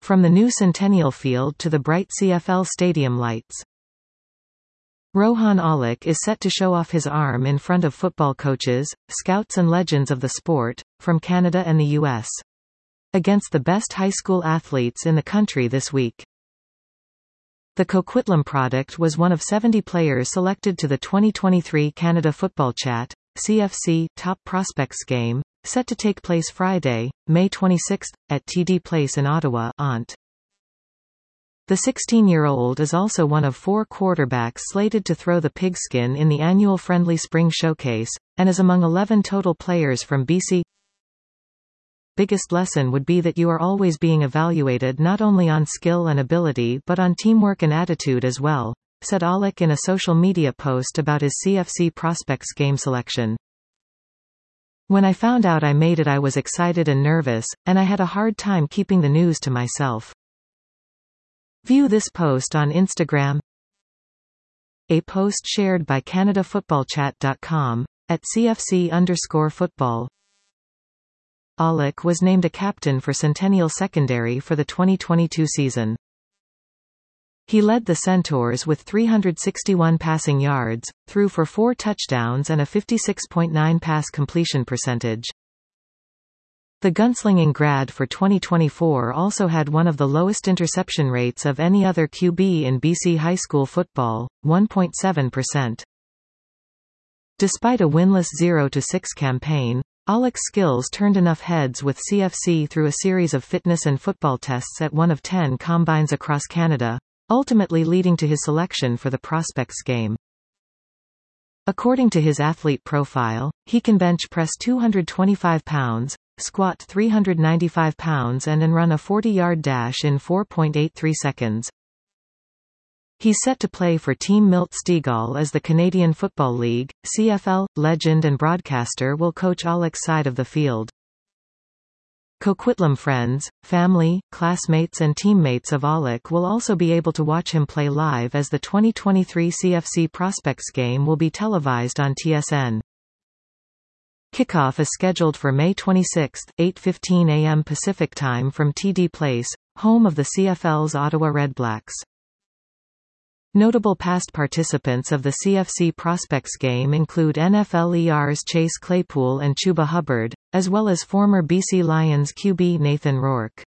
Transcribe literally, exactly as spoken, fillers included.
from the new Centennial Field to the bright C F L Stadium lights. Rohan Aulick is set to show off his arm in front of football coaches, scouts and legends of the sport, from Canada and the U S against the best high school athletes in the country this week. The Coquitlam product was one of seventy players selected to the twenty twenty-three Canada Football Chat, C F C, Top Prospects game, set to take place Friday, May twenty-sixth, at T D Place in Ottawa, Ont. The sixteen-year-old is also one of four quarterbacks slated to throw the pigskin in the annual Friendly Spring Showcase, and is among eleven total players from B C. Biggest lesson would be that you are always being evaluated not only on skill and ability but on teamwork and attitude as well, said Aulick in a social media post about his C F C Prospects game selection. When I found out I made it, I was excited and nervous, and I had a hard time keeping the news to myself. View this post on Instagram. A post shared by Canada Football Chat dot com, at C F C underscore football. Aulick was named a captain for Centennial Secondary for the twenty twenty-two season. He led the Centaurs with three hundred sixty-one passing yards, threw for four touchdowns and a fifty-six point nine pass completion percentage. The gunslinging grad for twenty twenty-four also had one of the lowest interception rates of any other Q B in B C high school football, one point seven percent. Despite a winless zero to six campaign, Aulick's skills turned enough heads with C F C through a series of fitness and football tests at one of ten combines across Canada, ultimately leading to his selection for the Prospects game. According to his athlete profile, he can bench press two hundred twenty-five pounds, squat three hundred ninety-five pounds and, and run a forty-yard dash in four point eight three seconds. He's set to play for Team Milt Stegall as the Canadian Football League, C F L, legend and broadcaster will coach Aulick's side of the field. Coquitlam friends, family, classmates and teammates of Aulick will also be able to watch him play live as the twenty twenty-three C F C Prospects game will be televised on T S N. Kickoff is scheduled for May twenty-sixth, eight fifteen a m Pacific Time from T D Place, home of the C F L's Ottawa Redblacks. Notable past participants of the C F C Prospects game include N F L E R's Chase Claypool and Chuba Hubbard, as well as former B C Lions Q B Nathan Rourke.